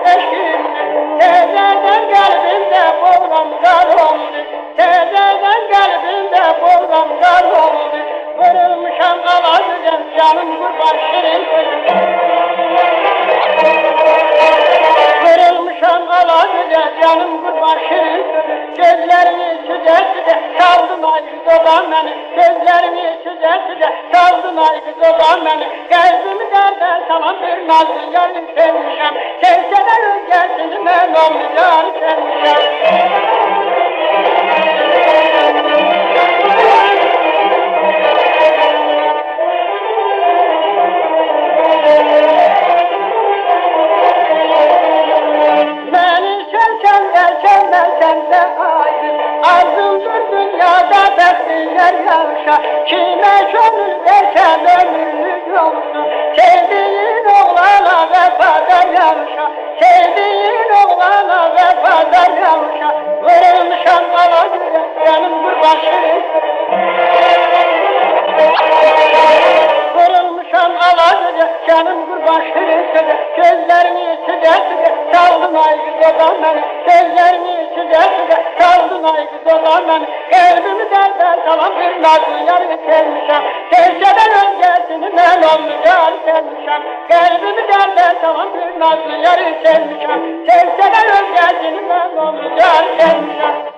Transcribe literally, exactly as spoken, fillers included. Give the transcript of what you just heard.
eşkin, tezeden kalbimde boğramlar oldu. Tezeden kalbimde boğramlar oldu. Kırılmışam alacağım canım kurban şirin. Kırılmışam alacağım canım kurban şirin. Gözlerimi süze süze saldım ay kız olan beni. Gözlerimi süze süze saldım ay kız olan beni. Kalbimi derde salan bir nazlı yarın sevmişem. Sevseler öncesini ben olmayacağım sevmişem. Sen de aydın, arzumdur dünyada bekliyor yavşa. Kime gönül versen ömürlük yolsun. Sevdiğin oğlana vefadar yavşa. Sevdiğin oğlana vefadar yavşa. Vırılmışam ala güle, benim kurban şirin. Vırılmışam ala güle, canım kurban şirin söyle. Gözlerimi süze süze saldım ay kız olan beni. Gözlerimi süze süze saldım ay kız olan beni. Kalbimi derde salan bir nazlı yarı sevmişem. Sevseden öncesini ben olmayacağım sevmişem. Kalbimi derde salan bir nazlı yarı sevmişem. Sevseden öncesini ben olmayacağım sevmişem.